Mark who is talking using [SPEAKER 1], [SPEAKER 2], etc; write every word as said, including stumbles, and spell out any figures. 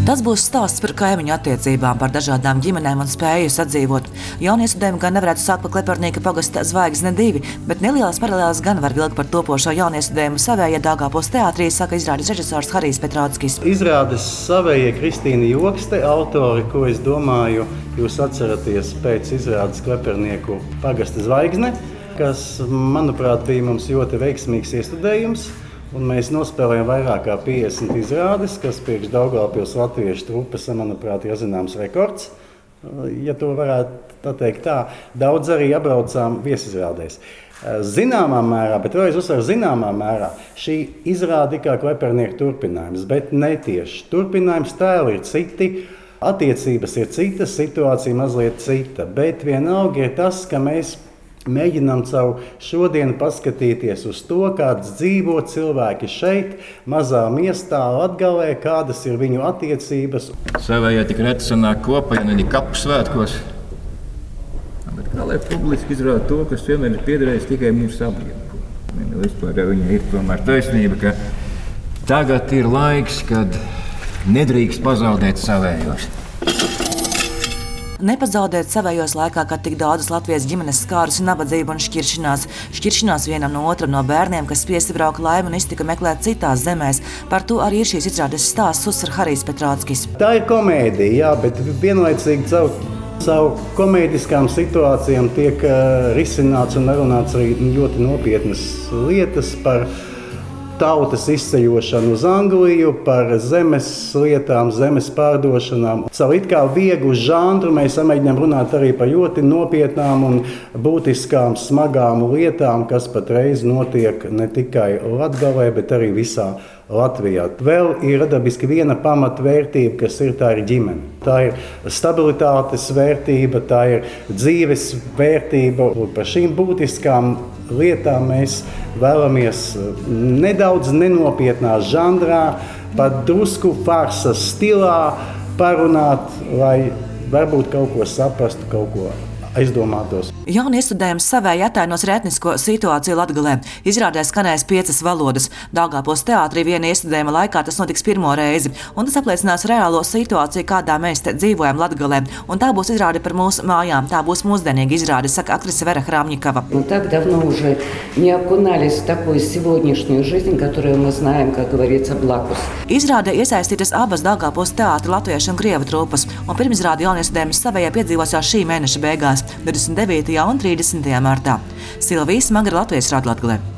[SPEAKER 1] Tas būs stāsts par kaimiņu attiecībām, par dažādām ģimenēm un spēju sadzīvot. Jauniestudējumi gan nevarētu sākt par Kleparnieka pagasta Zvaigzne divi, bet nelielas paralēles gan var vilkt par topošo jauniestudējumu Savējie Daugavpils teātrī, saka izrādes režisors Harijs Petrāckis.
[SPEAKER 2] Izrādes Savējie Kristīna Jokste, autori, ko es domāju, jūs atceraties pēc izrādes Kleparnieku pagasta Zvaigzne, kas, manuprāt, bija mums ļoti veiksmīgs iestudējums. Un mēs nospēlējām vairāk kā piecdesmit izrādes, kas priekš Daugavpils latviešu trupas, manuprāt, ir zināms rekords. Ja to varētu teikt tā, daudz arī apbraucām viesizrādēs. Zināmā mērā, bet vēlreiz uzsveru zināmā mērā, šī izrāde ir kā Kleparnieka turpinājums, bet ne tieši. Turpinājums tēli ir citi, attiecības ir citas, situācija mazliet cita, bet vienalga ir tas, ka mēs mēģinām caur šodienu paskatīties uz to, kāds dzīvo cilvēki šeit, mazā miestā, Latgalē, kādas ir viņu attiecības.
[SPEAKER 3] Savējie tik reti sanāk kopā, ja ne kapu svētkos. Bet kā lai publiski izrāda to, kas vienmēr ir piederējis tikai mums abiem? Vispār viņa ir tomēr taisnība, ka tagad ir laiks, kad nedrīkst pazaudēt savējos.
[SPEAKER 1] Nepazaudēt savējos laikā, kad tik daudzas Latvijas ģimenes skārusi nabadzība un šķiršanās. Šķiršanās vienam no otram no bērniem, kas spiesti braukt laimi un iztika meklēt citās zemēs. Par to arī ir šīs izrādes stāsts, uzsver Harijs Petrāckis.
[SPEAKER 2] Tā ir komēdija, jā, bet vienlaicīgi caur savu komēdiskām situācijām tiek uh, risināts un runāts arī ļoti nopietnas lietas par tautas izceļošanu uz Angliju, par zemes lietām, zemes pārdošanām. Savu it kā vieglu žanru mēs samēģinām runāt arī par ļoti nopietnām un būtiskām, smagām lietām, kas patreiz notiek ne tikai Latgalē, bet arī visā Latvijā. Vēl ir dabiski viena pamatvērtība, kas ir tā ir ģimene. Tā ir stabilitātes vērtība, tā ir dzīves vērtība. Un par šīm būtiskām lietām mēs vēlamies nedaudz nenopietnā žanrā, pat drusku farsas stilā parunāt, lai varbūt kaut ko saprastu, kaut ko aizdomātos.
[SPEAKER 1] Jauniestudējums Savējie attainos etnisko situāciju Latgalē. Izrādē skanēs piecas valodas. Daugavpils teātrī viena iestudējuma laikā tas notiks pirmo reizi, un tas apliecinās reālo situāciju, kādā mēs te dzīvojam Latgalē. Un tā būs izrāde par mūsu mājām, tā būs mūsdienīga izrāde, saka aktrise Vera Храмникова.
[SPEAKER 4] Мы так давно уже не окунались в такую сегодняшнюю жизнь, которую мы знаем, как говорится, blakus.
[SPEAKER 1] Izrādē iesaistītas abas Daugavpils teātra latviešu un krievu trupas, un pirmizrāde jauniestudējums Savējie piedzīvos jau šī mēneša beigās, divdesmit devītajā un trīsdesmitajā martā. Silvija Smagra, Latvijas radio Latgalē.